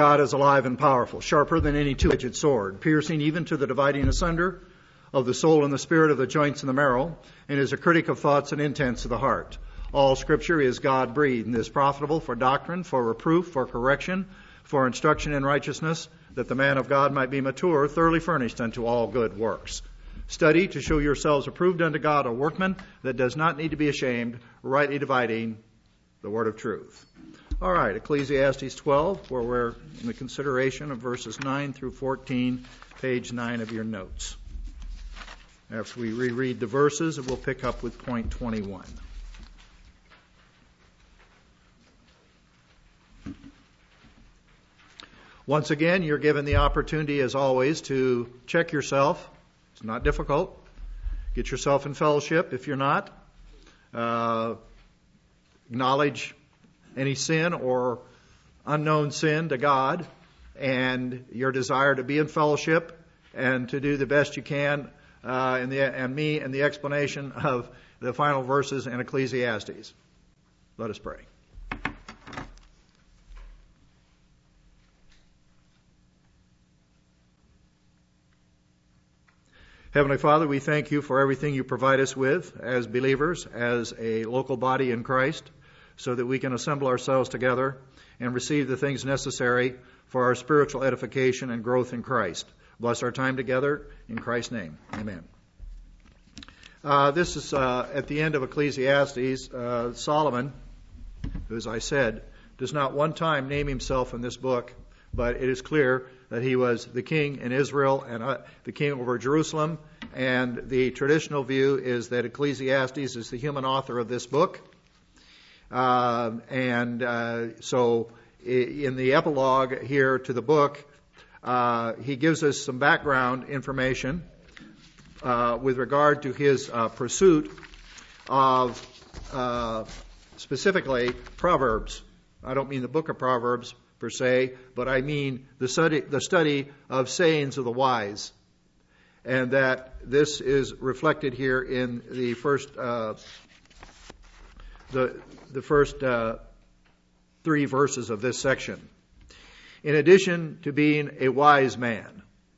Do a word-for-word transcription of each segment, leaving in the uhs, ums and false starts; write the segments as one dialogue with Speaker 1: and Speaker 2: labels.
Speaker 1: God is alive and powerful, sharper than any two-edged sword, piercing even to the dividing asunder of the soul and the spirit, of the joints and the marrow, and is a critic of thoughts and intents of the heart. All Scripture is God-breathed and is profitable for doctrine, for reproof, for correction, for instruction in righteousness, that the man of God might be mature, thoroughly furnished unto all good works. Study to show yourselves approved unto God, a workman that does not need to be ashamed, rightly dividing the word of truth. All right, Ecclesiastes twelve, where we're in the consideration of verses nine through fourteen, page nine of your notes. After we reread the verses, we'll pick up with point twenty-one. Once again, you're given the opportunity, as always, to check yourself. It's not difficult. Get yourself in fellowship if you're not. Uh, acknowledge any sin or unknown sin to God, and your desire to be in fellowship and to do the best you can, uh, in the, and me and the explanation of the final verses in Ecclesiastes. Let us pray. Heavenly Father, we thank you for everything you provide us with as believers, as a local body in Christ, so that we can assemble ourselves together and receive the things necessary for our spiritual edification and growth in Christ. Bless our time together in Christ's name. Amen. Uh, this is uh, at the end of Ecclesiastes. Uh, Solomon, who, as I said, does not one time name himself in this book, but it is clear that he was the king in Israel and uh, the king over Jerusalem. And the traditional view is that Ecclesiastes is the human author of this book. Uh, and uh, so in the epilogue here to the book, uh, he gives us some background information uh, with regard to his uh, pursuit of uh, specifically Proverbs. I don't mean the book of Proverbs per se, but I mean the study, the study of sayings of the wise. And that this is reflected here in the first uh, the the first uh, three verses of this section. In addition to being a wise man,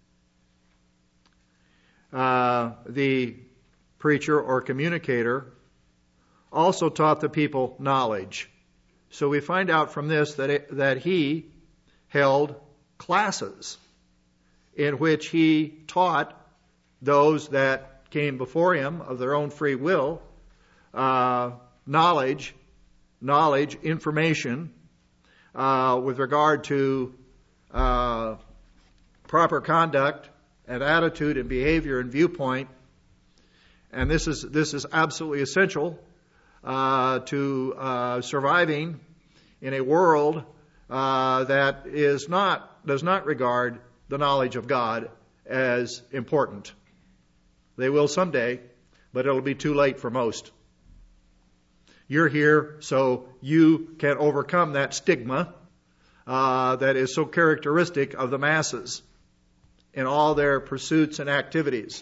Speaker 1: uh, the preacher or communicator also taught the people knowledge. So we find out from this that it, that he held classes in which he taught those that came before him of their own free will uh, knowledge, knowledge, information uh, with regard to uh, proper conduct and attitude and behavior and viewpoint. And this is this is absolutely essential uh, to uh, surviving in a world uh, that is not does not regard the knowledge of God as important. They will someday, but it'll be too late for most. You're here so you can overcome that stigma uh, that is so characteristic of the masses in all their pursuits and activities.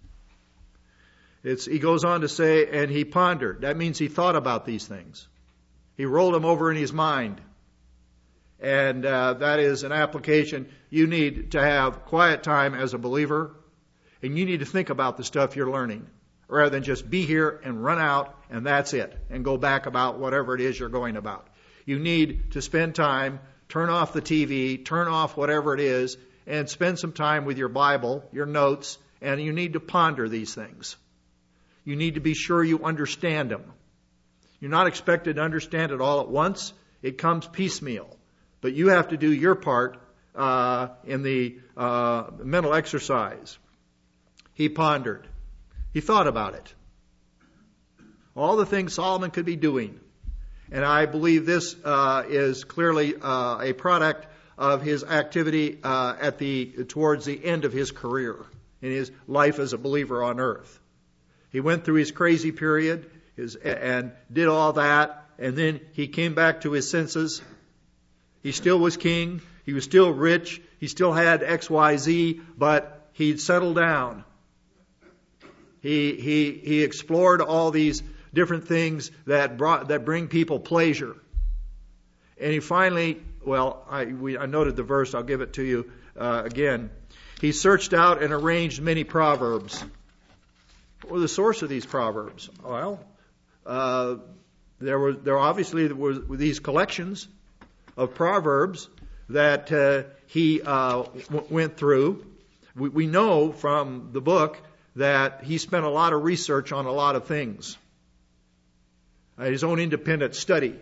Speaker 1: It's, he goes on to say, and he pondered. That means he thought about these things. He rolled them over in his mind. And uh, that is an application. You need to have quiet time as a believer, and you need to think about the stuff you're learning, rather than just be here and run out and that's it, and go back about whatever it is you're going about. You need to spend time, turn off the T V, turn off whatever it is, and spend some time with your Bible, your notes, and you need to ponder these things. You need to be sure you understand them. You're not expected to understand it all at once. It comes piecemeal. But you have to do your part uh, in the uh, mental exercise. He pondered. He thought about it. All the things Solomon could be doing. And I believe this uh, is clearly uh, a product of his activity uh, at the towards the end of his career in his life as a believer on earth. He went through his crazy period his, and did all that, and then he came back to his senses. He still was king. He was still rich. He still had X Y Z, but he'd settled down. He he he explored all these different things that brought that bring people pleasure. And he finally well, I, we, I noted the verse. I'll give it to you uh, again. He searched out and arranged many proverbs. What were the source of these proverbs? Well, uh, there were there obviously were these collections of proverbs that uh, he uh, w- went through. We, we know from the book that he spent a lot of research on a lot of things. Uh, his own independent study.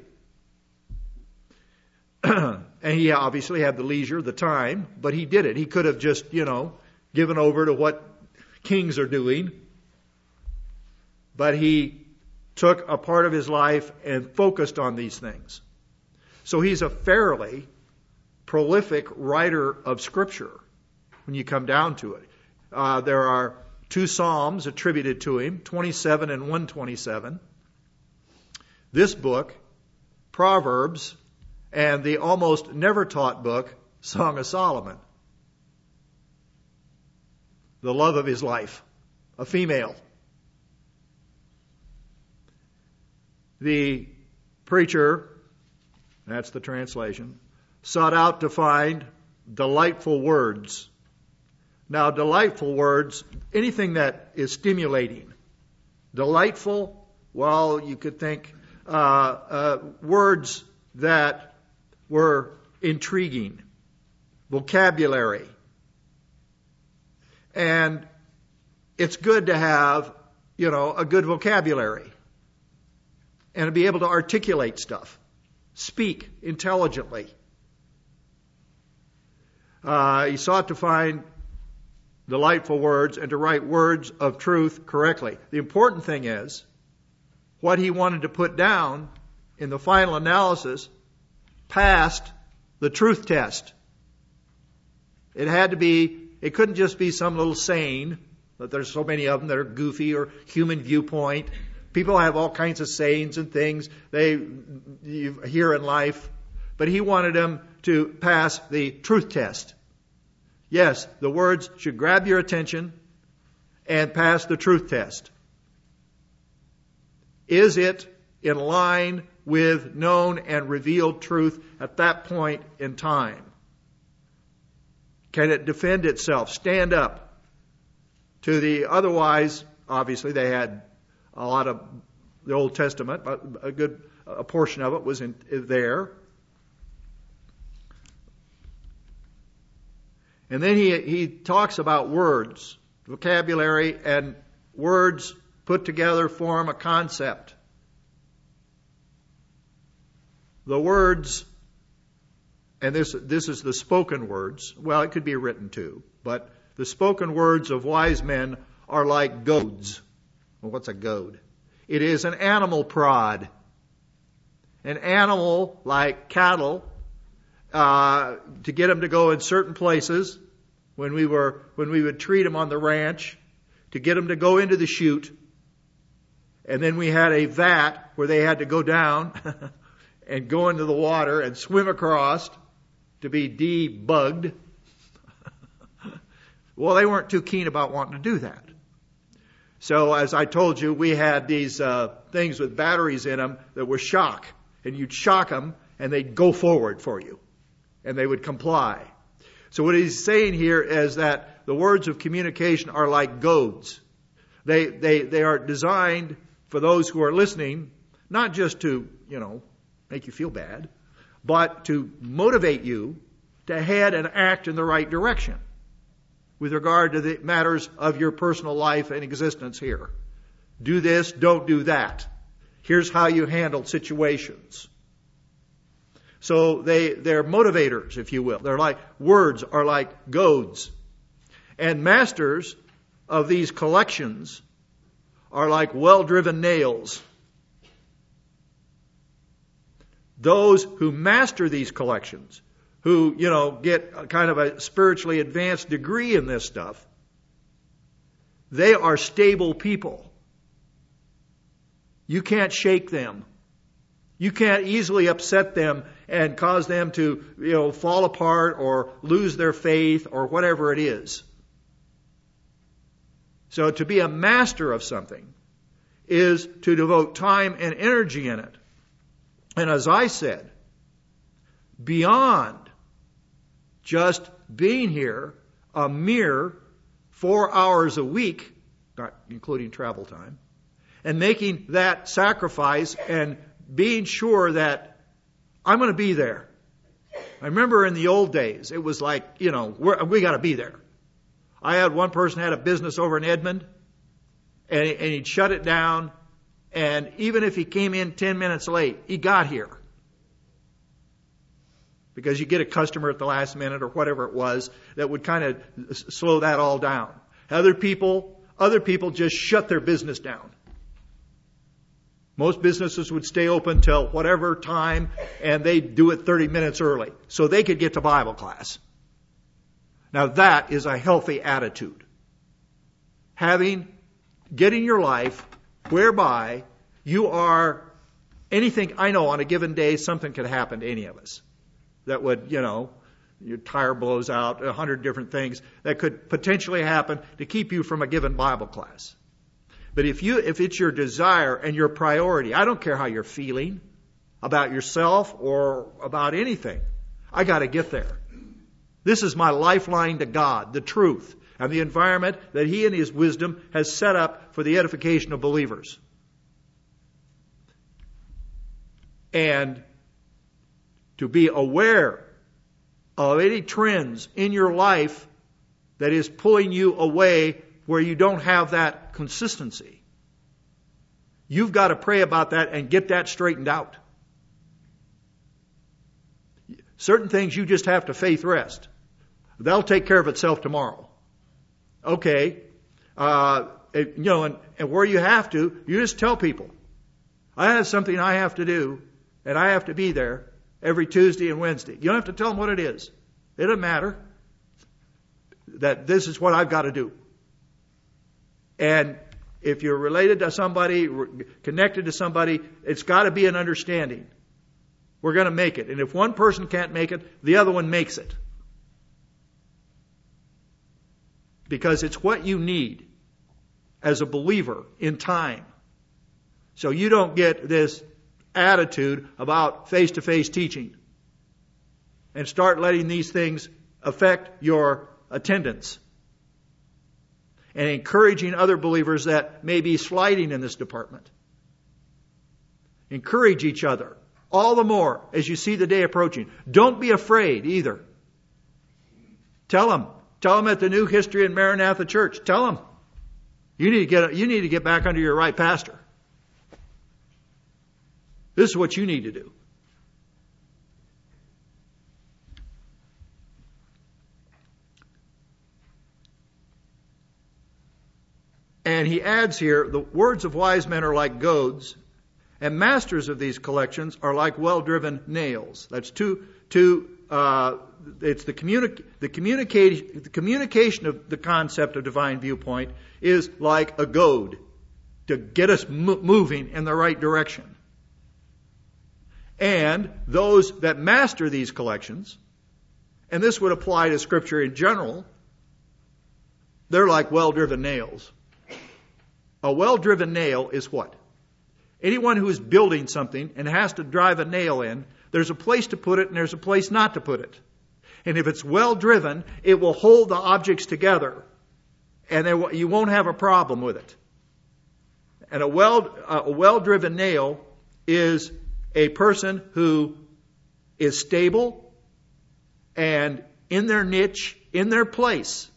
Speaker 1: And he obviously had the leisure, the time, but he did it. He could have just, you know, given over to what kings are doing. But he took a part of his life and focused on these things. So he's a fairly prolific writer of Scripture when you come down to it. Uh, there are two Psalms attributed to him, twenty-seven and one twenty-seven. This book, Proverbs, and the almost never taught book, Song of Solomon. The love of his life, a female. The preacher, that's the translation, sought out to find delightful words. Now, delightful words, anything that is stimulating. Delightful, well, you could think uh, uh, words that were intriguing, vocabulary. And it's good to have, you know, a good vocabulary and to be able to articulate stuff, speak intelligently. Uh, he sought to find delightful words and to write words of truth correctly. The important thing is what he wanted to put down in the final analysis passed the truth test. It had to be, it couldn't just be some little saying, that there's so many of them that are goofy or human viewpoint. People have all kinds of sayings and things they you hear in life. But he wanted them to pass the truth test. Yes, the words should grab your attention and pass the truth test. Is it in line with known and revealed truth at that point in time? Can it defend itself, stand up to the otherwise, obviously they had a lot of the Old Testament, but a good a portion of it was in there. And then he he talks about words, vocabulary, and words put together form a concept. The words, and this this is the spoken words. Well, it could be written too, but the spoken words of wise men are like goads. Well, what's a goad? It is an animal prod. An animal like cattle, uh, to get them to go in certain places. When we were when we would treat them on the ranch, to get them to go into the chute, and then we had a vat where they had to go down. And go into the water and swim across to be debugged. Well, they weren't too keen about wanting to do that. So as I told you, we had these uh, things with batteries in them that were shock. And you'd shock them and they'd go forward for you. And they would comply. So what he's saying here is that the words of communication are like goads. They, they, they are designed for those who are listening, not just to, you know, make you feel bad, but to motivate you to head and act in the right direction with regard to the matters of your personal life and existence here. Do this, don't do that. Here's how you handle situations. So they, they're motivators, if you will. They're like, words are like goads. And masters of these collections are like well-driven nails. Those who master these collections, who, you know, get a kind of a spiritually advanced degree in this stuff, they are stable people. You can't shake them. You can't easily upset them and cause them to, you know, fall apart or lose their faith or whatever it is. So to be a master of something is to devote time and energy in it. And as I said, beyond just being here a mere four hours a week, not including travel time, and making that sacrifice and being sure that I'm going to be there. I remember in the old days, it was like, you know, we're, we got to be there. I had one person had a business over in Edmond, and, and he'd shut it down, and even if he came in ten minutes late, he got here. Because you get a customer at the last minute or whatever it was that would kind of slow that all down. Other people, other people just shut their business down. Most businesses would stay open till whatever time, and they'd do it thirty minutes early so they could get to Bible class. Now that is a healthy attitude. Having, getting your life whereby you are, anything, I know on a given day something could happen to any of us. That would, you know, your tire blows out, a hundred different things that could potentially happen to keep you from a given Bible class. But if you, if it's your desire and your priority, I don't care how you're feeling about yourself or about anything. I got to get there. This is my lifeline to God, the truth, and the environment that He in His wisdom has set up for the edification of believers. And to be aware of any trends in your life that is pulling you away where you don't have that consistency. You've got to pray about that and get that straightened out. Certain things you just have to faith rest. That'll take care of itself tomorrow. Okay. Uh, it, you know, and, and where you have to, you just tell people, I have something I have to do, and I have to be there every Tuesday and Wednesday. You don't have to tell them what it is. It doesn't matter. That this is what I've got to do. And if you're related to somebody, connected to somebody, it's got to be an understanding. We're going to make it. And if one person can't make it, the other one makes it. Because it's what you need as a believer in time. So you don't get this attitude about face-to-face teaching and start letting these things affect your attendance and encouraging other believers that may be sliding in this department. Encourage each other all the more as you see the day approaching. Don't be afraid either. Tell them. Tell them at the New History and Maranatha Church. Tell them. You need to get, you need to get back under your right pastor. This is what you need to do. And he adds here, the words of wise men are like goads, and masters of these collections are like well-driven nails. That's two, two, uh, it's the, communi- the, communication, the communication of the concept of divine viewpoint is like a goad to get us mo- moving in the right direction. And those that master these collections, and this would apply to Scripture in general, they're like well-driven nails. A well-driven nail is what? Anyone who is building something and has to drive a nail in, there's a place to put it and there's a place not to put it. And if it's well-driven, it will hold the objects together, and there, you won't have a problem with it. And a well, a well-driven nail is a person who is stable and in their niche, in their place.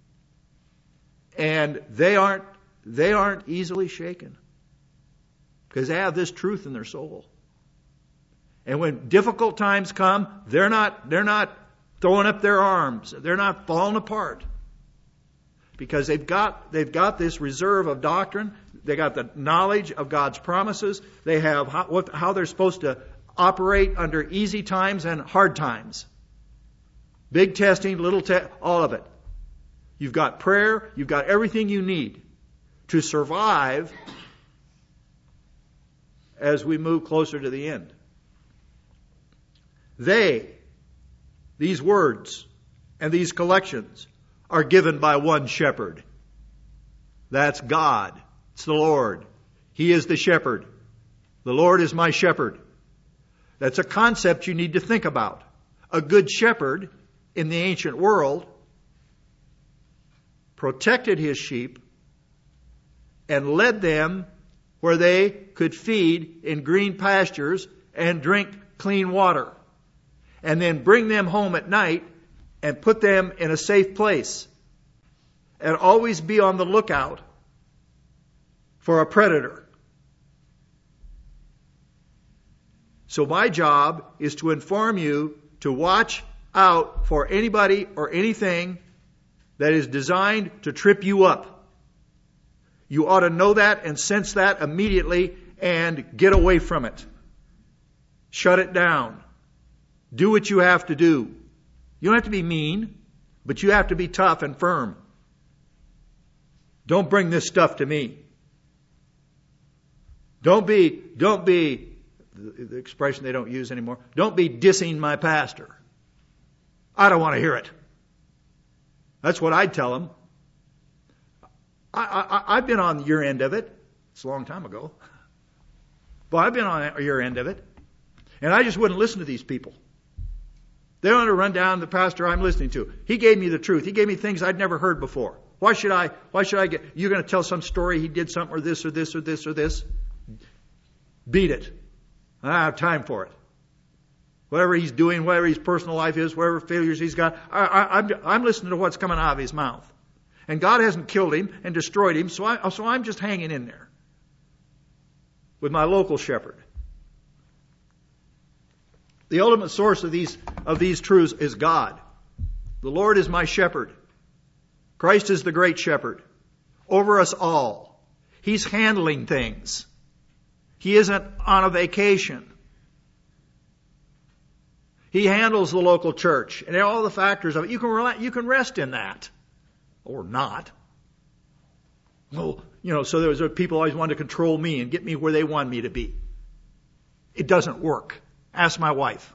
Speaker 1: And they aren't, they aren't easily shaken because they have this truth in their soul. And when difficult times come, they're not, they're not throwing up their arms. They're not falling apart because they've got, they've got this reserve of doctrine. They got the knowledge of God's promises. They have how, what, how they're supposed to operate under easy times and hard times. Big testing, little te- all of it. You've got prayer. You've got everything you need to survive as we move closer to the end. They, these words and these collections are given by one shepherd. That's God. It's the Lord. He is the shepherd. The Lord is my shepherd. That's a concept you need to think about. A good shepherd in the ancient world protected his sheep and led them where they could feed in green pastures and drink clean water, and then bring them home at night and put them in a safe place, and always be on the lookout for a predator. So my job is to inform you to watch out for anybody or anything that is designed to trip you up. You ought to know that and sense that immediately and get away from it. Shut it down. Do what you have to do. You don't have to be mean, but you have to be tough and firm. Don't bring this stuff to me. Don't be, don't be, the expression they don't use anymore, don't be dissing my pastor. I don't want to hear it. That's what I'd tell them. I, I, I've been on your end of it. It's a long time ago. But I've been on your end of it. And I just wouldn't listen to these people. They want to run down the pastor I'm listening to. He gave me the truth. He gave me things I'd never heard before. Why should I, why should I get, you're going to tell some story he did something or this or this or this or this? Beat it. I don't have time for it. Whatever he's doing, whatever his personal life is, whatever failures he's got, I, I, I'm, I'm listening to what's coming out of his mouth. And God hasn't killed him and destroyed him, so, I, so I'm just hanging in there with my local shepherd. The ultimate source of these, of these truths is God. The Lord is my shepherd. Christ is the great shepherd over us all. He's handling things. He isn't on a vacation. He handles the local church and all the factors of it. You can rela- you can rest in that, or not. Well, you know, so there was people always wanted to control me and get me where they want me to be. It doesn't work. Ask my wife.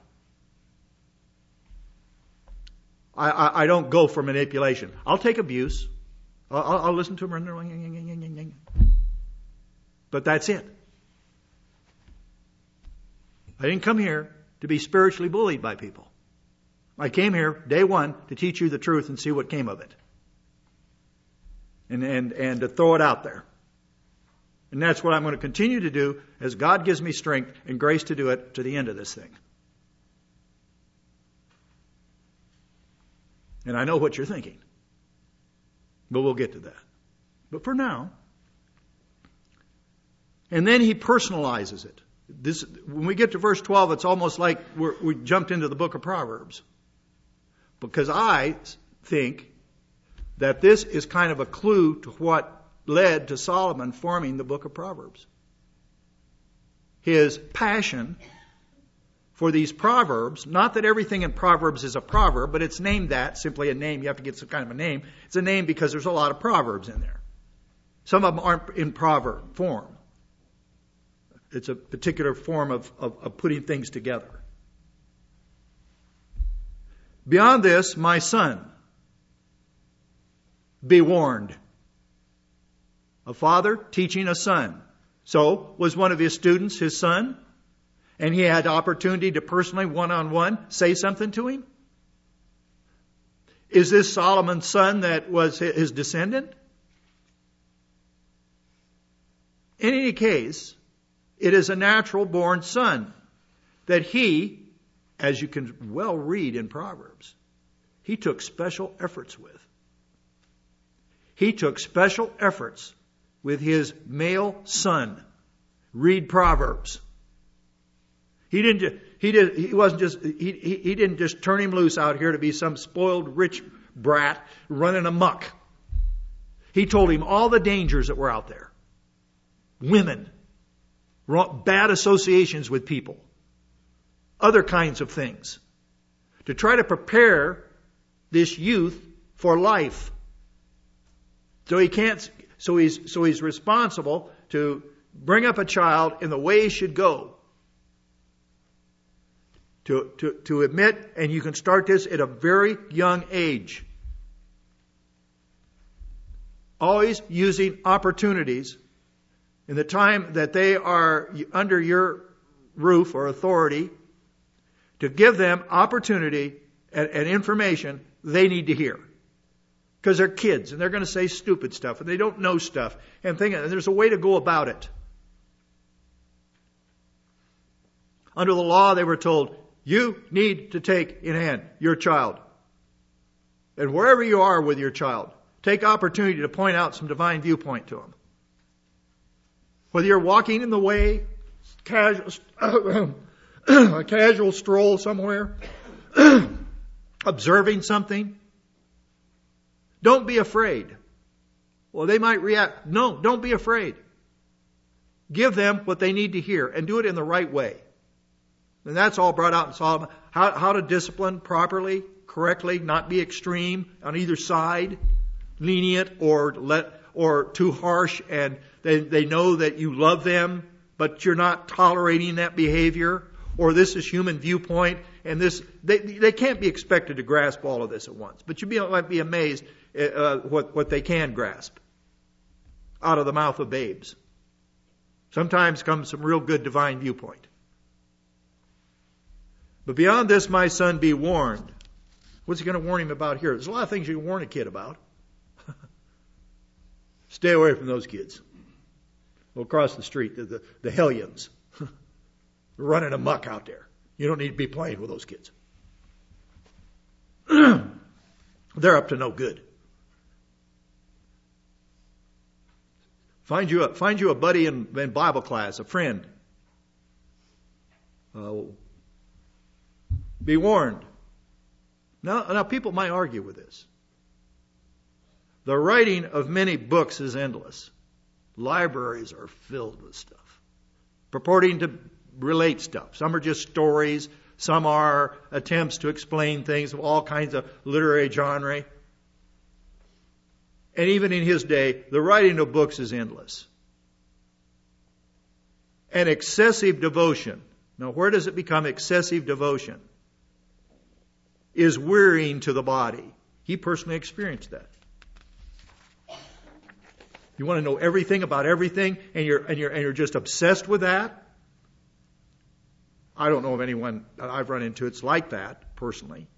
Speaker 1: I, I, I don't go for manipulation. I'll take abuse. I'll, I'll, I'll listen to them, but that's it. I didn't come here to be spiritually bullied by people. I came here, day one, to teach you the truth and see what came of it. And, and, and to throw it out there. And that's what I'm going to continue to do as God gives me strength and grace to do it to the end of this thing. And I know what you're thinking. But we'll get to that. But for now. And then he personalizes it. This, when we get to verse twelve, it's almost like we're, we jumped into the book of Proverbs. Because I think that this is kind of a clue to what led to Solomon forming the book of Proverbs. His passion for these proverbs, not that everything in Proverbs is a proverb, but it's named that, simply a name. You have to get some kind of a name. It's a name because there's a lot of proverbs in there. Some of them aren't in proverb form. It's a particular form of, of, of putting things together. Beyond this, my son, be warned. A father teaching a son. So, was one of his students his son? And he had opportunity to personally, one-on-one, say something to him? Is this Solomon's son that was his descendant? In any case, it is a natural-born son that he, as you can well read in Proverbs, he took special efforts with. He took special efforts with his male son. Read Proverbs. He didn't just, he did he wasn't just he, he he didn't just turn him loose out here to be some spoiled rich brat running amok. He told him all the dangers that were out there. Women, bad associations with people, other kinds of things, to try to prepare this youth for life. So he can't. So he's so he's responsible to bring up a child in the way he should go. To, to, to admit, and you can start this at a very young age. Always using opportunities in the time that they are under your roof or authority to give them opportunity and, and information they need to hear. Because they're kids and they're going to say stupid stuff and they don't know stuff and think, and there's a way to go about it. Under the law, they were told, you need to take in hand your child. And wherever you are with your child, take opportunity to point out some divine viewpoint to them. Whether you're walking in the way, casual, a casual stroll somewhere, observing something, don't be afraid. Well, they might react. No, don't be afraid. Give them what they need to hear and do it in the right way. And that's all brought out in Solomon. How, how to discipline properly, correctly, not be extreme on either side, lenient or let or too harsh, and they, they know that you love them, but you're not tolerating that behavior, or this is human viewpoint, and this they they can't be expected to grasp all of this at once. But you be, might be amazed at uh, what, what they can grasp out of the mouth of babes. Sometimes comes some real good divine viewpoint. But beyond this, my son, be warned. What's he going to warn him about here? There's a lot of things you can warn a kid about. Stay away from those kids. Well, across the street, the, the, the hellions. They're running amok out there. You don't need to be playing with those kids. They're up to no good. Find you a, find you a buddy in, in Bible class, a friend. Uh, be warned. Now, now, people might argue with this. The writing of many books is endless. Libraries are filled with stuff, purporting to relate stuff. Some are just stories. Some are attempts to explain things of all kinds of literary genre. And even in his day, the writing of books is endless. And excessive devotion. Now, where does it become excessive devotion? Is wearying to the body. He personally experienced that. You want to know everything about everything, and you're and you're and you're just obsessed with that? I don't know of anyone that I've run into it's like that personally.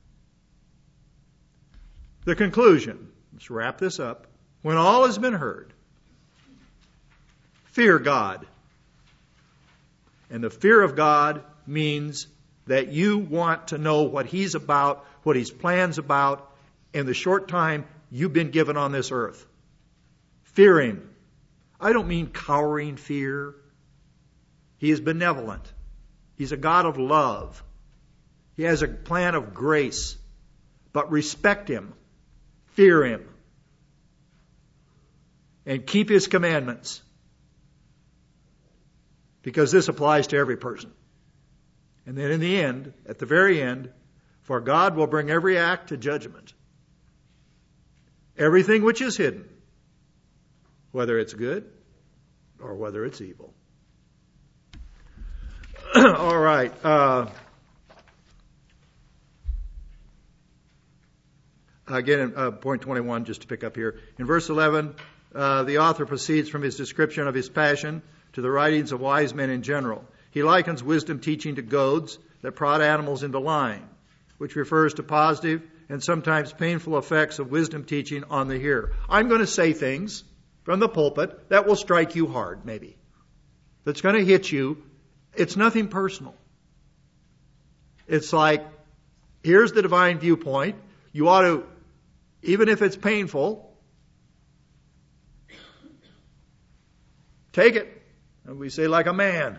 Speaker 1: The conclusion. Let's wrap this up. When all has been heard, fear God. And the fear of God means that you want to know what He's about, what His plan's about, in the short time you've been given on this earth. Fear Him. I don't mean cowering fear. He is benevolent. He's a God of love. He has a plan of grace. But respect Him. Fear Him. And keep His commandments. Because this applies to every person. And then in the end, at the very end, for God will bring every act to judgment. Everything which is hidden, whether it's good or whether it's evil. All right. Uh, again, uh, point twenty-one, just to pick up here. In verse eleven, uh, the author proceeds from his description of his passion to the writings of wise men in general. He likens wisdom teaching to goads that prod animals into line, which refers to positive and sometimes painful effects of wisdom teaching on the hearer. I'm going to say things from the pulpit that will strike you hard, maybe. That's going to hit you. It's nothing personal. It's like, here's the divine viewpoint. You ought to, even if it's painful, take it. And we say like a man.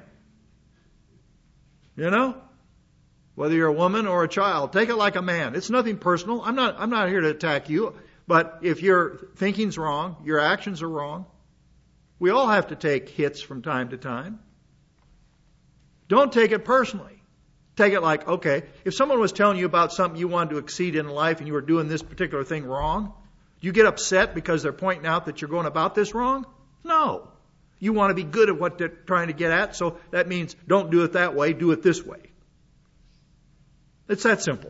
Speaker 1: You know? Whether you're a woman or a child, take it like a man. It's nothing personal. I'm not, I'm not here to attack you. But if your thinking's wrong, your actions are wrong, we all have to take hits from time to time. Don't take it personally. Take it like, okay, if someone was telling you about something you wanted to exceed in life and you were doing this particular thing wrong, do you get upset because they're pointing out that you're going about this wrong? No. You want to be good at what they're trying to get at, so that means don't do it that way, do it this way. It's that simple.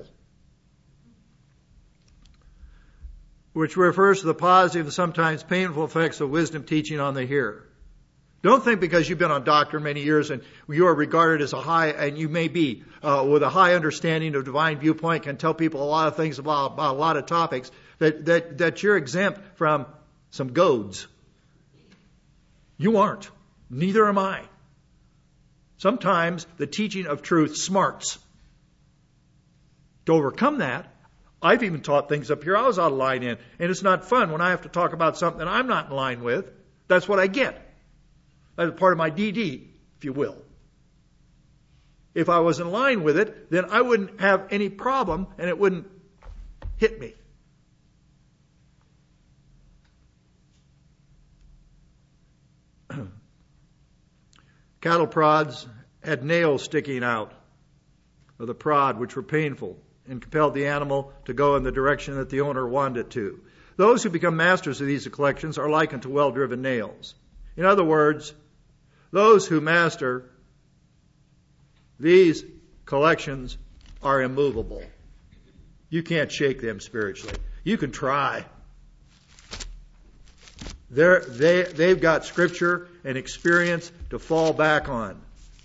Speaker 1: Which refers to the positive and sometimes painful effects of wisdom teaching on the hearer. Don't think because you've been on doctrine many years and you are regarded as a high, and you may be, uh, with a high understanding of divine viewpoint, can tell people a lot of things about, about a lot of topics, that, that, that you're exempt from some goads. You aren't. Neither am I. Sometimes the teaching of truth smarts. To overcome that, I've even taught things up here I was out of line in, and it's not fun when I have to talk about something that I'm not in line with. That's what I get. That's part of my D D, if you will. If I was in line with it, then I wouldn't have any problem and it wouldn't hit me. Cattle prods had nails sticking out of the prod, which were painful and compelled the animal to go in the direction that the owner wanted it to. Those who become masters of these collections are likened to well-driven nails. In other words, those who master these collections are immovable. You can't shake them spiritually. You can try. They're, they, they've got scripture and experience to fall back on.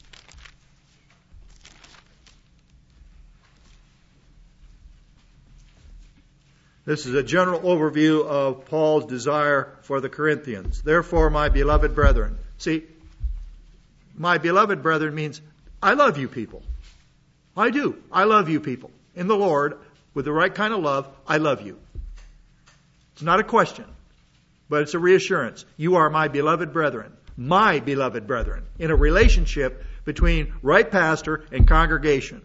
Speaker 1: This is a general overview of Paul's desire for the Corinthians. Therefore, my beloved brethren. See, my beloved brethren means I love you people. I do. I love you people. In the Lord, with the right kind of love, I love you. It's not a question, but it's a reassurance. You are my beloved brethren. My beloved brethren. In a relationship between right pastor and congregation.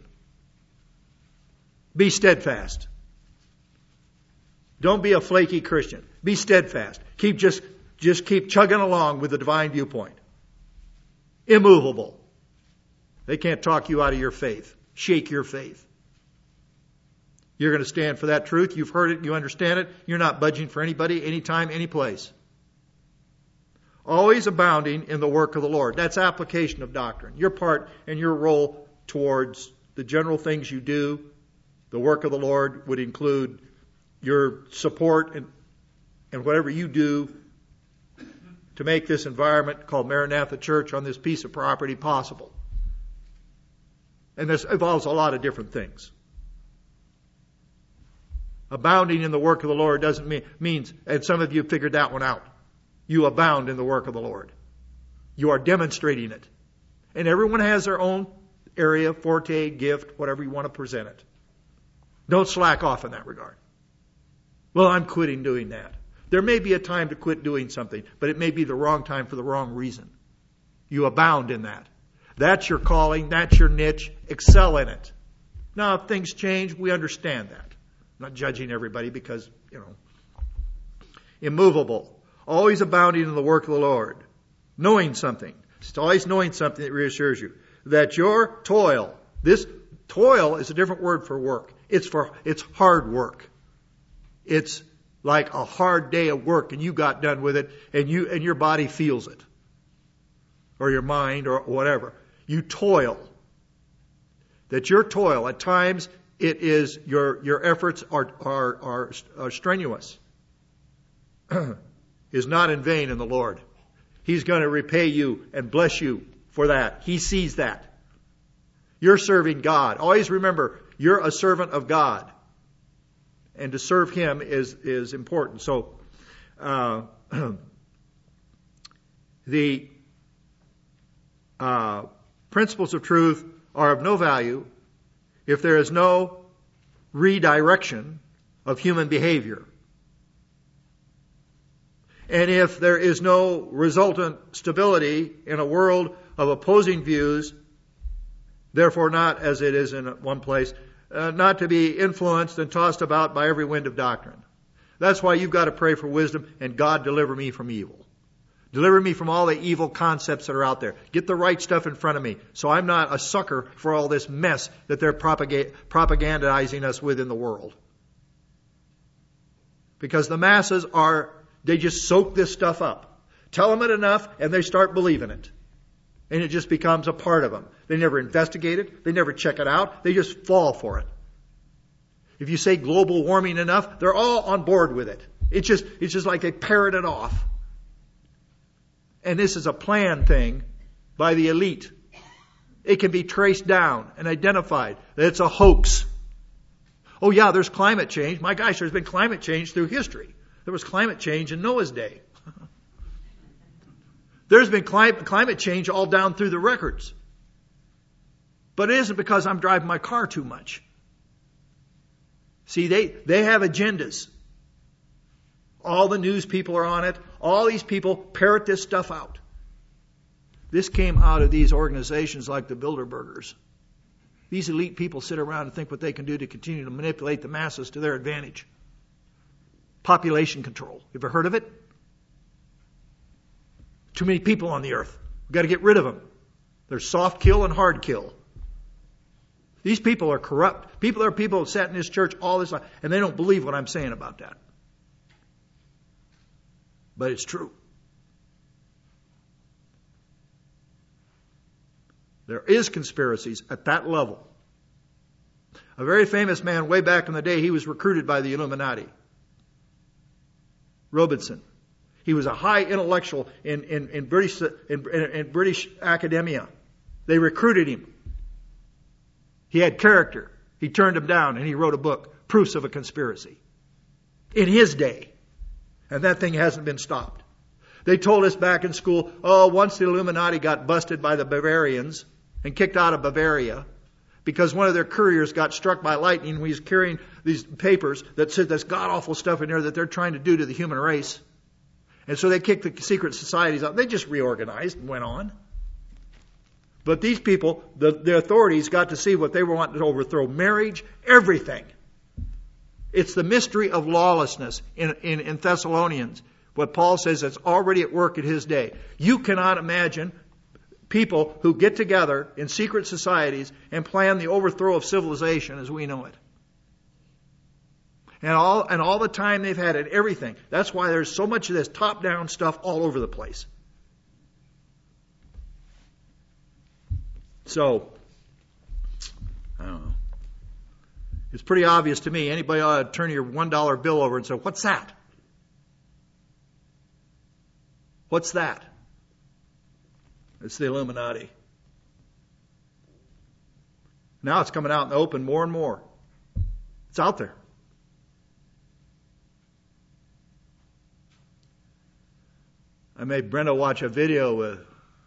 Speaker 1: Be steadfast. Don't be a flaky Christian. Be steadfast. Keep just, just keep chugging along with the divine viewpoint. Immovable. They can't talk you out of your faith. Shake your faith. You're going to stand for that truth. You've heard it. You understand it. You're not budging for anybody, anytime, any place. Always abounding in the work of the Lord. That's application of doctrine. Your part and your role towards the general things you do. The work of the Lord would include your support and, and whatever you do to make this environment called Maranatha Church on this piece of property possible. And this involves a lot of different things. Abounding in the work of the Lord doesn't mean, means, and some of you figured that one out. You abound in the work of the Lord. You are demonstrating it. And everyone has their own area, forte, gift, whatever you want to present it. Don't slack off in that regard. Well, I'm quitting doing that. There may be a time to quit doing something, but it may be the wrong time for the wrong reason. You abound in that. That's your calling. That's your niche. Excel in it. Now, if things change, we understand that. I'm not judging everybody because, you know. Immovable. Always abounding in the work of the Lord. Knowing something. It's always knowing something that reassures you. That your toil, this toil is a different word for work. It's for, it's hard work. It's like a hard day of work and you got done with it and you, and your body feels it. Or your mind or whatever. You toil. That your toil, at times it is, your, your efforts are, are, are, are strenuous. Is not in vain in the Lord. He's going to repay you and bless you for that. He sees that. You're serving God. Always remember, you're a servant of God. And to serve Him is, is important. So, uh, the uh, principles of truth are of no value if there is no redirection of human behavior. And if there is no resultant stability in a world of opposing views, therefore not, as it is in one place, uh, not to be influenced and tossed about by every wind of doctrine. That's why you've got to pray for wisdom and God deliver me from evil. Deliver me from all the evil concepts that are out there. Get the right stuff in front of me so I'm not a sucker for all this mess that they're propagate, propagandizing us with in the world. Because the masses are, they just soak this stuff up. Tell them it enough and they start believing it. And it just becomes a part of them. They never investigate it. They never check it out. They just fall for it. If you say global warming enough, they're all on board with it. It's just, it's just like they parrot it off. And this is a planned thing by the elite. It can be traced down and identified that it's a hoax. Oh yeah, there's climate change. My gosh, there's been climate change through history. There was climate change in Noah's day. There's been climate, climate change all down through the records. But it isn't because I'm driving my car too much. See, they, they have agendas. All the news people are on it. All these people parrot this stuff out. This came out of these organizations like the Bilderbergers. These elite people sit around and think what they can do to continue to manipulate the masses to their advantage. Population control. You ever heard of it? Too many people on the earth. We've got to get rid of them. There's soft kill and hard kill. These people are corrupt. People are people who sat in this church all this time, and they don't believe what I'm saying about that. But it's true. There is conspiracies at that level. A very famous man way back in the day, he was recruited by the Illuminati. Robinson. He was a high intellectual in, in, in, British, in, in British academia. They recruited him. He had character. He turned them down and he wrote a book, Proofs of a Conspiracy. In his day. And that thing hasn't been stopped. They told us back in school, oh, once the Illuminati got busted by the Bavarians and kicked out of Bavaria because one of their couriers got struck by lightning when he was carrying these papers that said this god-awful stuff in there that they're trying to do to the human race. And so they kicked the secret societies out. They just reorganized and went on. But these people, the, the authorities, got to see what they were wanting to overthrow. Marriage, everything. It's the mystery of lawlessness in, in, in Thessalonians. What Paul says that's already at work at his day. You cannot imagine people who get together in secret societies and plan the overthrow of civilization as we know it. And all, and all the time they've had it, everything. That's why there's so much of this top-down stuff all over the place. So, I don't know. It's pretty obvious to me. Anybody ought to turn your one dollar bill over and say, what's that? What's that? It's the Illuminati. Now it's coming out in the open more and more. It's out there. I made Brenda watch a video with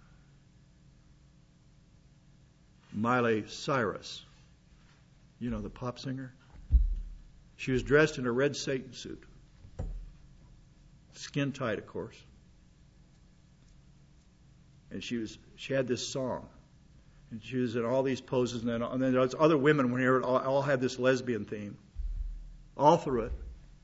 Speaker 1: Miley Cyrus. You know, the pop singer? She was dressed in a red Satan suit. Skin tight, of course. And she was she had this song. And she was in all these poses. And then, and then there's other women when here all, all had this lesbian theme. All through it.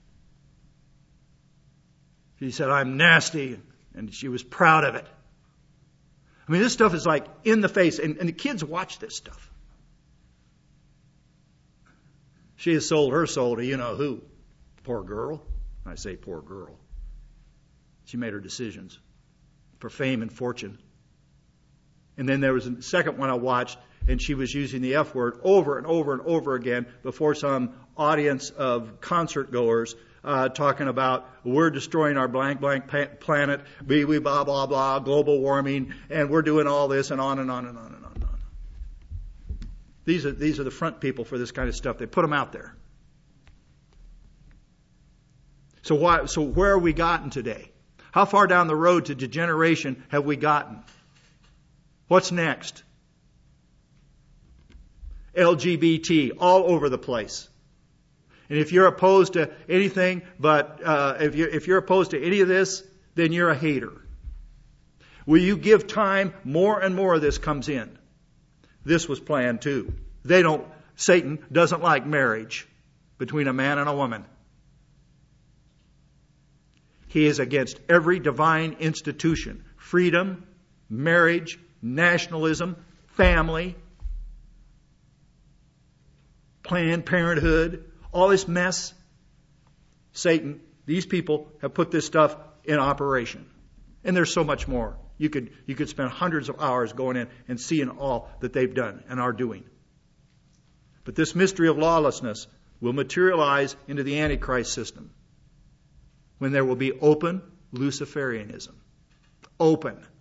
Speaker 1: She said, I'm nasty. And she was proud of it. I mean, this stuff is like in the face. And, and the kids watch this stuff. She has sold her soul to you know who. Poor girl. I say poor girl. She made her decisions for fame and fortune. And then there was a second one I watched, and she was using the F word over and over and over again before some audience of concert goers, uh, talking about we're destroying our blank blank pa- planet, we we blah blah blah, global warming, and we're doing all this, and on and on and on and on and on. These are these are the front people for this kind of stuff. They put them out there. So why? So where have we gotten today? How far down the road to degeneration have we gotten? What's next? L G B T all over the place. And if you're opposed to anything, but uh, if you if you're opposed to any of this, then you're a hater. Will you give time? More and more of this comes in. This was planned too. They don't. Satan doesn't like marriage between a man and a woman. He is against every divine institution. Freedom, marriage, nationalism, family, Planned Parenthood, all this mess. Satan, these people have put this stuff in operation. And there's so much more. You could, you could spend hundreds of hours going in and seeing all that they've done and are doing. But this mystery of lawlessness will materialize into the Antichrist system when there will be open Luciferianism. Open.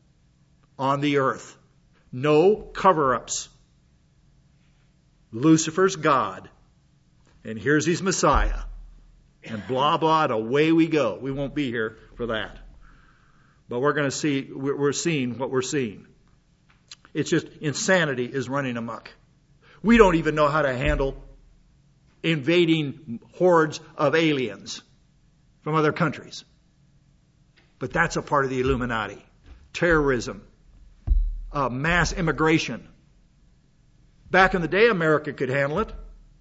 Speaker 1: on the earth. No cover-ups. Lucifer's God. And here's his Messiah. And blah, blah, and away we go. We won't be here for that. But we're going to see, we're seeing what we're seeing. It's just insanity is running amok. We don't even know how to handle invading hordes of aliens from other countries. But that's a part of the Illuminati. Terrorism. Uh, mass immigration. Back in the day, America could handle it.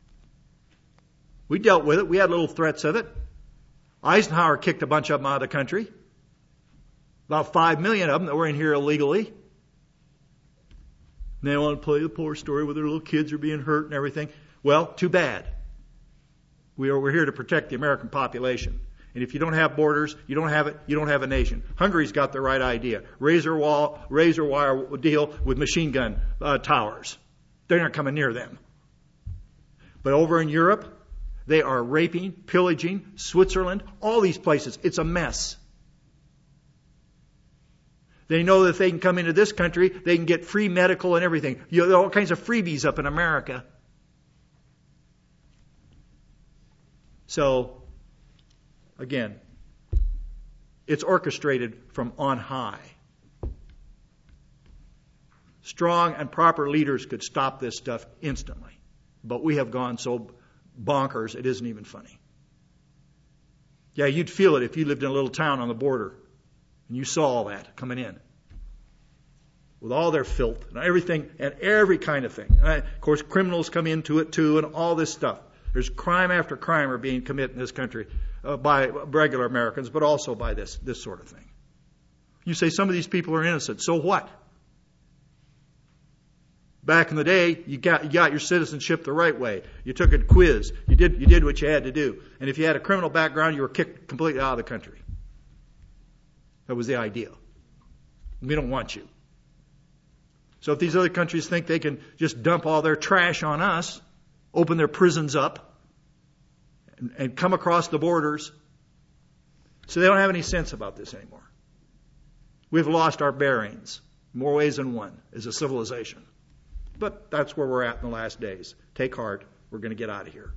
Speaker 1: We dealt with it. We had little threats of it. Eisenhower kicked a bunch of them out of the country. About five million of them that were in here illegally. And they want to play the poor story where their little kids are being hurt and everything. Well, too bad. We are, we're here to protect the American population. And if you don't have borders, you don't have it, you don't have a nation. Hungary's got the right idea. Razor wall, razor wire deal with machine gun uh, towers. They're not coming near them. But over in Europe, they are raping, pillaging, Switzerland, all these places. It's a mess. They know that if they can come into this country, they can get free medical and everything. You know, there are all kinds of freebies up in America. So, again, it's orchestrated from on high. Strong and proper leaders could stop this stuff instantly. But we have gone so bonkers, it isn't even funny. Yeah, you'd feel it if you lived in a little town on the border and you saw all that coming in. With all their filth and everything and every kind of thing. And I, of course, criminals come into it too and all this stuff. There's crime after crime are being committed in this country uh, by regular Americans, but also by this, this sort of thing. You say some of these people are innocent. So what? Back in the day, you got, you got your citizenship the right way. You took a quiz. You did, you did what you had to do. And if you had a criminal background, you were kicked completely out of the country. That was the idea. We don't want you. So if these other countries think they can just dump all their trash on us, open their prisons up, and, and come across the borders, so they don't have any sense about this anymore. We've lost our bearings, more ways than one, as a civilization. But that's where we're at in the last days. Take heart. We're going to get out of here.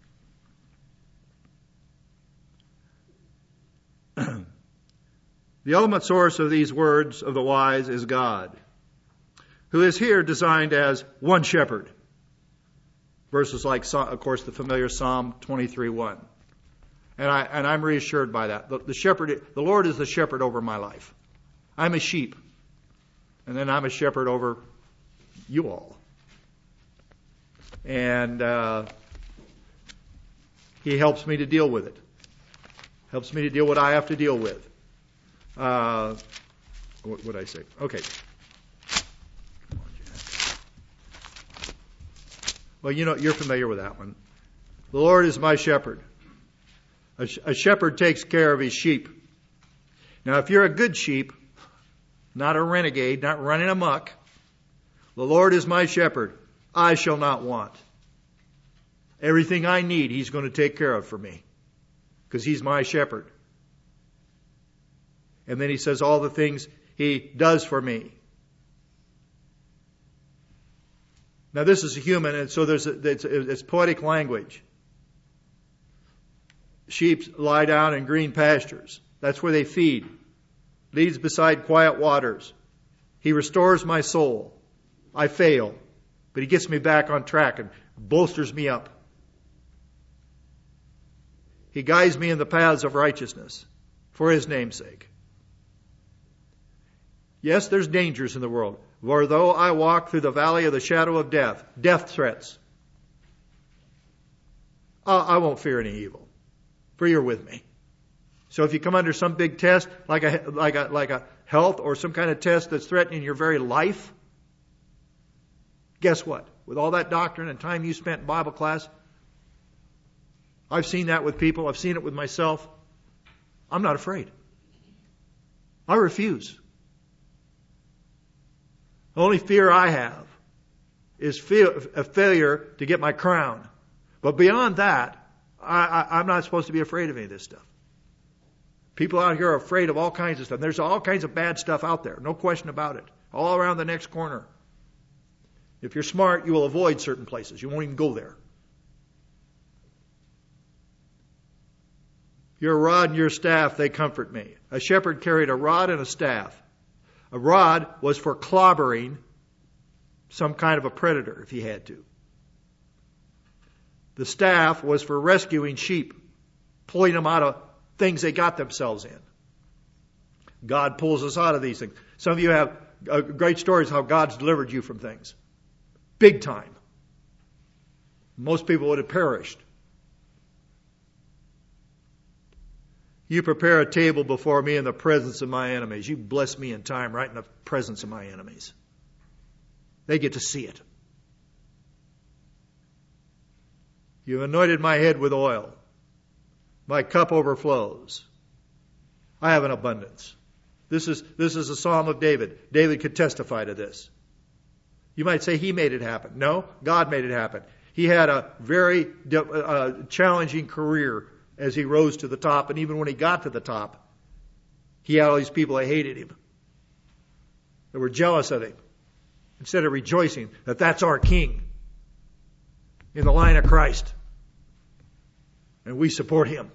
Speaker 1: The ultimate source of these words of the wise is God, who is here designed as one shepherd. Verses like, of course, the familiar Psalm twenty-three one. And, I, and I'm reassured by that. The, the shepherd, the Lord is the shepherd over my life. I'm a sheep. And then I'm a shepherd over you all. And uh, He helps me to deal with it. Helps me to deal with what I have to deal with. Uh, what would I say? Okay. Well, you know, you're familiar with that one. The Lord is my shepherd. A, sh- a shepherd takes care of his sheep. Now, if you're a good sheep, not a renegade, not running amok, the Lord is my shepherd. I shall not want. Everything I need, He's going to take care of for me. Because He's my shepherd. And then He says all the things He does for me. Now this is a human, and so there's a, it's, it's poetic language. Sheep lie down in green pastures. That's where they feed. Leads beside quiet waters. He restores my soul. I fail, but He gets me back on track and bolsters me up. He guides me in the paths of righteousness for His name's sake. Yes, there's dangers in the world. For though I walk through the valley of the shadow of death, death threats, I won't fear any evil, for you're with me. So if you come under some big test, like a, like a, like a health or some kind of test that's threatening your very life, guess what? With all that doctrine and time you spent in Bible class, I've seen that with people. I've seen it with myself. I'm not afraid. I refuse. The only fear I have is fear, a failure to get my crown. But beyond that, I, I, I'm not supposed to be afraid of any of this stuff. People out here are afraid of all kinds of stuff. There's all kinds of bad stuff out there. No question about it. all around the next corner. If you're smart, you will avoid certain places. You won't even go there. Your rod and your staff, they comfort me. A shepherd carried a rod and a staff. A rod was for clobbering some kind of a predator if he had to. The staff was for rescuing sheep, pulling them out of things they got themselves in. God pulls us out of these things. Some of you have uh, great stories how God's delivered you from things. Big time. Most people would have perished. You prepare a table before me in the presence of my enemies. You bless me in time, right in the presence of my enemies. They get to see it. You've anointed my head with oil. My cup overflows. I have an abundance. This is, this is a Psalm of David. David could testify to this. You might say he made it happen. No, God made it happen. He had a very uh, challenging career as he rose to the top. And even when he got to the top, he had all these people that hated him, that were jealous of him. Instead of rejoicing that that's our king in the line of Christ, and we support him.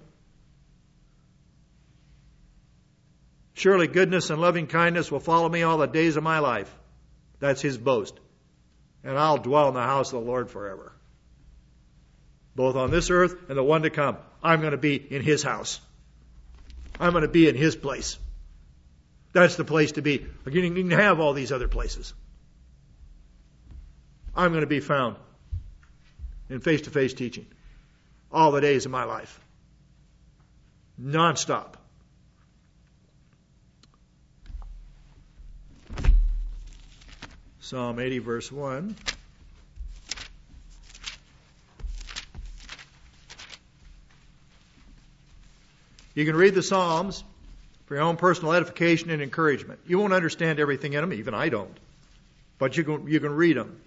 Speaker 1: Surely goodness and loving kindness will follow me all the days of my life. That's his boast. And I'll dwell in the house of the Lord forever. Both on this earth and the one to come. I'm going to be in his house. I'm going to be in his place. That's the place to be. You can have all these other places. I'm going to be found in face-to-face teaching all the days of my life. Non-stop. Psalm eighty, verse one. You can read the Psalms for your own personal edification and encouragement. You won't understand everything in them, even I don't. But you can, you can read them.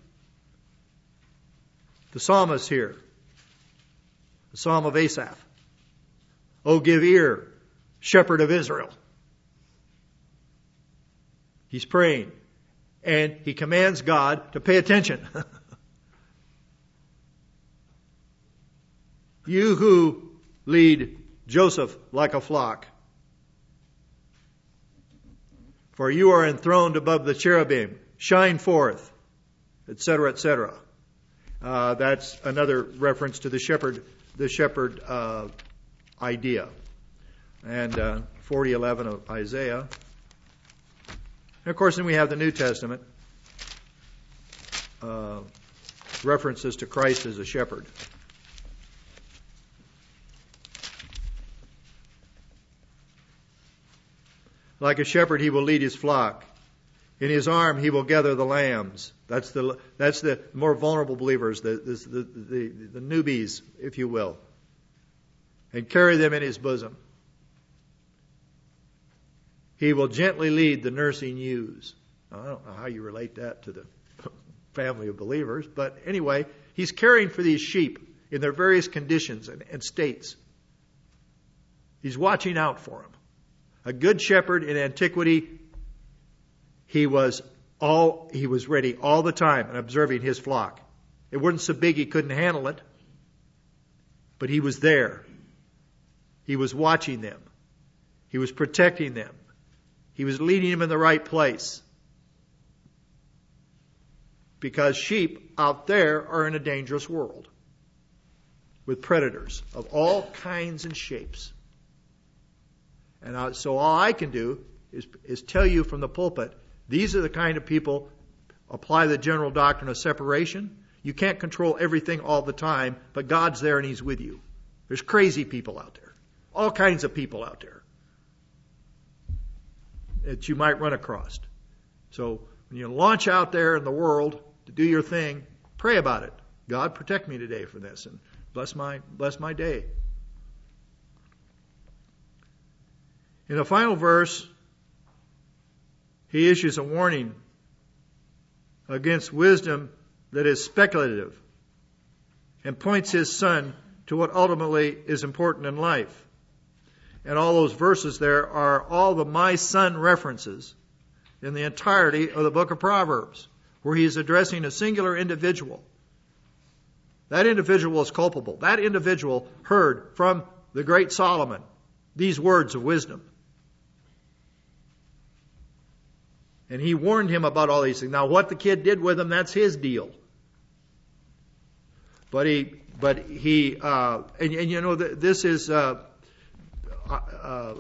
Speaker 1: The psalmist here, the Psalm of Asaph. Oh, give ear, shepherd of Israel. He's praying. And he commands God to pay attention. You who lead Joseph like a flock, for you are enthroned above the cherubim, shine forth, et cetera, et cetera. Uh, that's another reference to the shepherd, the shepherd uh, idea. And uh, forty eleven of Isaiah. And of course, then we have the New Testament uh, references to Christ as a shepherd. Like a shepherd, he will lead his flock. In his arm, he will gather the lambs. That's the that's the more vulnerable believers, the the the, the, the newbies, if you will, and carry them in his bosom. He will gently lead the nursing ewes. Now, I don't know how you relate that to the family of believers, but anyway, he's caring for these sheep in their various conditions and, and states. He's watching out for them. A good shepherd in antiquity, he was all he was ready all the time and observing his flock. It wasn't so big he couldn't handle it, but he was there. He was watching them. He was protecting them. He was leading them in the right place. Because sheep out there are in a dangerous world with predators of all kinds and shapes. And I, so all I can do is, is tell you from the pulpit, these are the kind of people, apply the general doctrine of separation. You can't control everything all the time, but God's there and he's with you. There's crazy people out there. All kinds of people out there that you might run across. So when you launch out there in the world to do your thing, pray about it. God, protect me today from this and bless my bless my day. In the final verse, he issues a warning against wisdom that is speculative and points his son to what ultimately is important in life. And all those verses there are all the my son references in the entirety of the book of Proverbs, where he is addressing a singular individual. That individual is culpable. That individual heard from the great Solomon these words of wisdom. And he warned him about all these things. Now, what the kid did with him, that's his deal. But he, but he, uh, and, and you know, this is, uh, uh,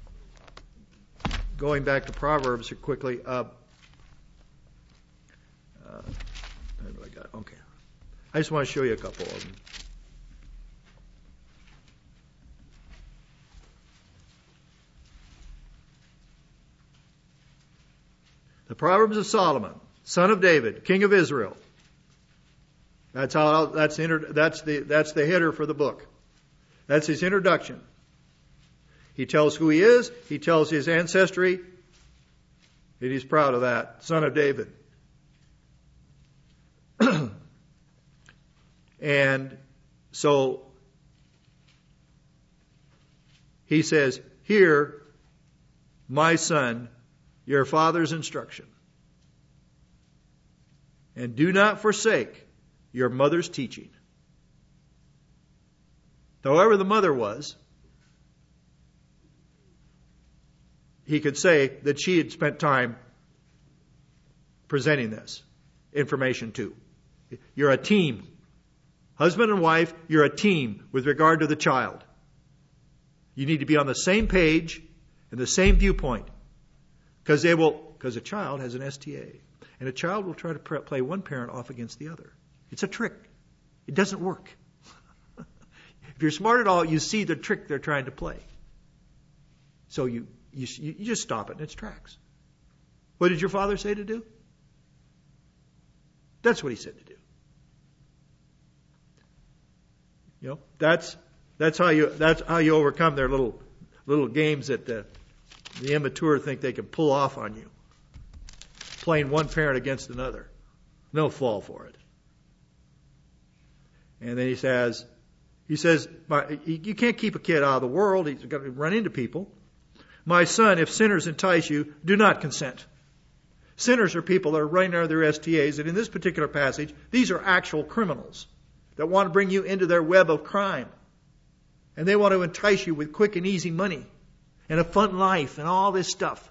Speaker 1: going back to Proverbs quickly, uh, uh, I got, okay. I just want to show you a couple of them. The Proverbs of Solomon, son of David, king of Israel. That's how. That's the. That's the. That's the header for the book. That's his introduction. He tells who he is. He tells his ancestry. And he's proud of that. Son of David. And so he says, "Hear, my son, your father's instruction, and do not forsake your mother's teaching." However the mother was, he could say that she had spent time presenting this information to. You're a team. Husband and wife, you're a team with regard to the child. You need to be on the same page and the same viewpoint. Because they will, because a child has an S T A. And a child will try to play one parent off against the other. It's a trick. It doesn't work. If you're smart at all, you see the trick they're trying to play. So you, you, you just stop it in its tracks. What did your father say to do? That's what he said to do. You know, that's that's how you that's how you overcome their little little games that the, the immature think they can pull off on you. Playing one parent against another. They'll fall for it. And then he says, he says, you can't keep a kid out of the world. He's got to run into people. My son, if sinners entice you, do not consent. Sinners are people that are running out of their S T As. And in this particular passage, these are actual criminals that want to bring you into their web of crime. And they want to entice you with quick and easy money and a fun life and all this stuff.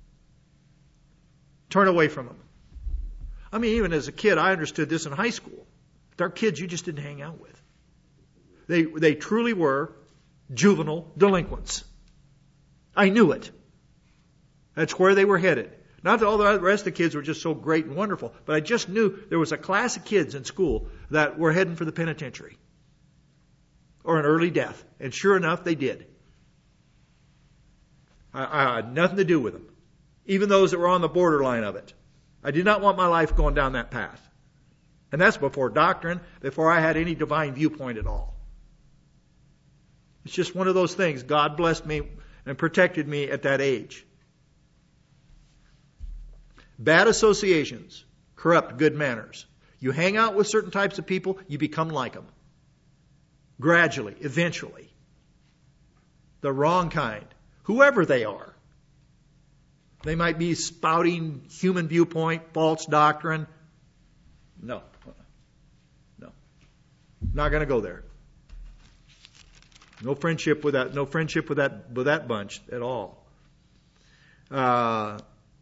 Speaker 1: Turn away from them. I mean, even as a kid, I understood this in high school. There are kids you just didn't hang out with. They, they truly were juvenile delinquents. I knew it. That's where they were headed. Not that all the rest of the kids were just so great and wonderful, but I just knew there was a class of kids in school that were heading for the penitentiary or an early death. And sure enough, they did. I, I had nothing to do with them, even those that were on the borderline of it. I did not want my life going down that path. And that's before doctrine, before I had any divine viewpoint at all. It's just one of those things. God blessed me and protected me at that age. Bad associations corrupt good manners. You hang out with certain types of people, you become like them. Gradually, eventually. The wrong kind. Whoever they are. They might be spouting human viewpoint, false doctrine. No. No. Not going to go there. No friendship with that, no friendship with that, with that bunch at all. Uh,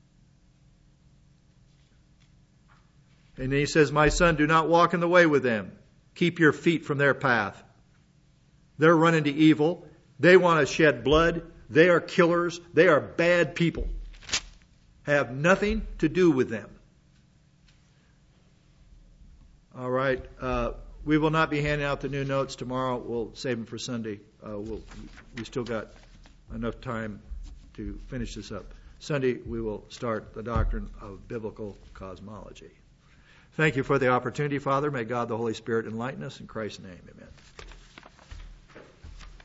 Speaker 1: And then he says, my son, do not walk in the way with them. Keep your feet from their path. They're running to evil. They want to shed blood. They are killers. They are bad people. Have nothing to do with them. All right. Uh, we will not be handing out the new notes tomorrow. We'll save them for Sunday. Uh, we'll, we still got enough time to finish this up. Sunday, we will start the doctrine of biblical cosmology. Thank you for the opportunity, Father. May God the Holy Spirit enlighten us. In Christ's name, amen.